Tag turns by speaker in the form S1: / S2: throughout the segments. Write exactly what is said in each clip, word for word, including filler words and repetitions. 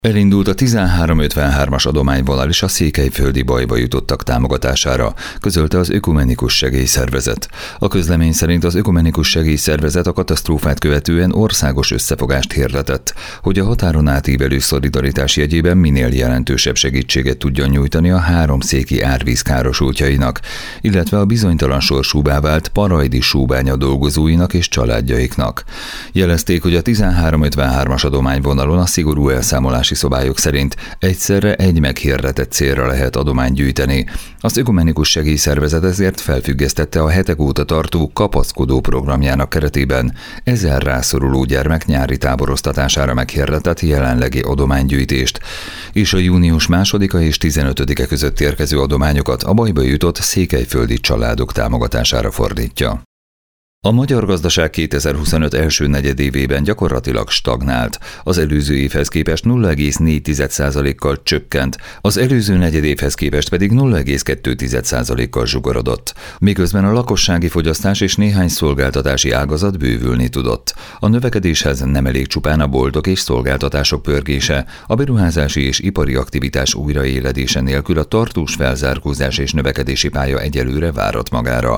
S1: Elindult a tizenhárom ötvenhármas adományvonal is a székelyföldi bajba jutottak támogatására, közölte az Ökumenikus Segélyszervezet. A közlemény szerint az Ökumenikus Segélyszervezet a katasztrófát követően országos összefogást hirdetett, hogy a határon átívelő szolidaritás jegyében minél jelentősebb segítséget tudjon nyújtani a háromszéki árvíz károsultjainak, illetve a bizonytalan sorsúbbá vált parajdi súbánya dolgozóinak és családjaiknak. Jelezték, hogy a tizenhárom ötvenhármas adományvonalon a szigorú elszámolási szabályok szerint egyszerre egy meghirdetett célra lehet adományt gyűjteni. Az Ökumenikus Segélyszervezet ezért felfüggesztette a hetek óta tartó kapaszkodó programjának keretében ezer rászoruló gyermek nyári táboroztatására meghirdetett jelenlegi adománygyűjtést, és a június másodika és tizenötödike között érkező adományokat a bajba jutott székelyföldi családok támogatására fordítja. A magyar gazdaság kétezer-huszonöt első negyedévében gyakorlatilag stagnált, az előző évhez képest nulla egész négy százalékkal csökkent, az előző negyedévhez képest pedig nulla egész kettő százalékkal zsugorodott, miközben a lakossági fogyasztás és néhány szolgáltatási ágazat bővülni tudott. A növekedéshez nem elég csupán a boltok és szolgáltatások pörgése, a beruházási és ipari aktivitás újraéledése nélkül a tartós felzárkózás és növekedési pálya egyelőre várat magára.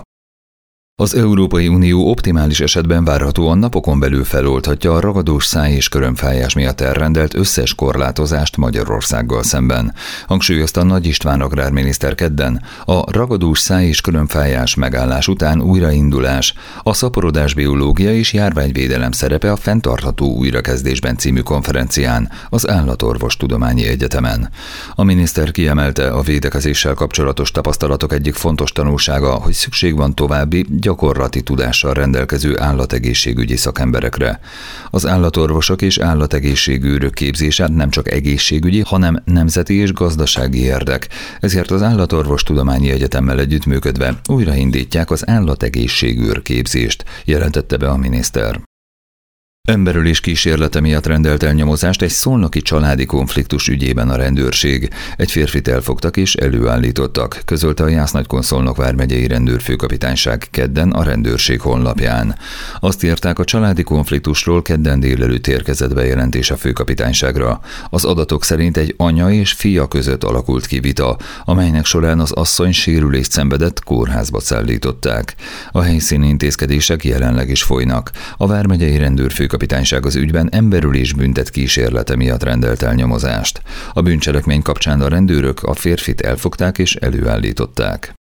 S1: Az Európai Unió optimális esetben várhatóan napokon belül feloldhatja a ragadós száj- és körömfájás miatt elrendelt összes korlátozást Magyarországgal szemben, hangsúlyozta Nagy István agrárminiszter kedden. A ragadós száj- és körömfájás megállás után újraindulás, a szaporodás biológia és járványvédelem szerepe a fenntartható újrakezdésben című konferencián az Állatorvostudományi Egyetemen. A miniszter kiemelte, a védekezéssel kapcsolatos tapasztalatok egyik fontos tanulsága, hogy szükség van további gyakorlati tudással rendelkező állategészségügyi szakemberekre. Az állatorvosok és állategészségűrök képzése nem csak egészségügyi, hanem nemzeti és gazdasági érdek, ezért az Állatorvostudományi Egyetemmel együttműködve újraindítják az állategészségűr képzést, jelentette be a miniszter. Emberölés kísérlete miatt rendelt el nyomozást egy szolnoki családi konfliktus ügyében a rendőrség. Egy férfit elfogtak és előállítottak, közölte a Jász-Nagykun-Szolnok vármegyei rendőrfőkapitányság kedden a rendőrség honlapján. Azt írták, a családi konfliktusról kedden délelőtt érkezett bejelentés a főkapitányságra. Az adatok szerint egy anya és fia között alakult ki vita, amelynek során az asszony sérülést szenvedett, kórházba szállították. A helyszíni intézkedések jelenleg is folynak. A vármegyei rendőrfőkapitányság kapitányság az ügyben emberölés büntet kísérlete miatt rendelt el nyomozást. A bűncselekmény kapcsán a rendőrök a férfit elfogták és előállították.